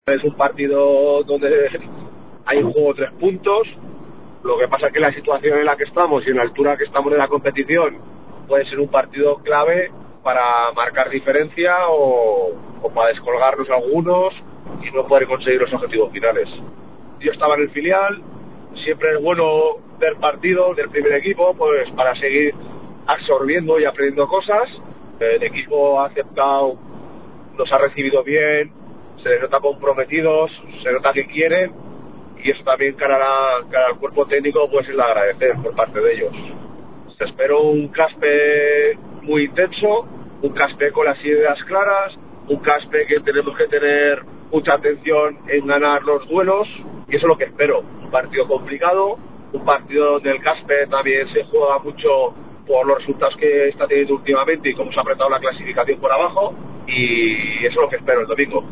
Es un partido donde hay en juego 3 puntos. Lo que pasa es que la situación en la que estamos y en la altura que estamos de la competición puede ser un partido clave para marcar diferencia o para descolgarnos algunos y no poder conseguir los objetivos finales. Yo estaba en el filial, siempre es bueno ver partidos del primer equipo, pues para seguir absorbiendo y aprendiendo cosas. El equipo ha aceptado, nos ha recibido bien, se les nota comprometidos, se nota que quieren, y eso también cara al cuerpo técnico pues es de agradecer por parte de ellos. Espero un Caspe muy intenso, un Caspe con las ideas claras, un Caspe que tenemos que tener mucha atención en ganar los duelos, y eso es lo que espero. Un partido complicado, un partido donde el Caspe también se juega mucho por los resultados que está teniendo últimamente y cómo se ha apretado la clasificación por abajo, y eso es lo que espero el domingo.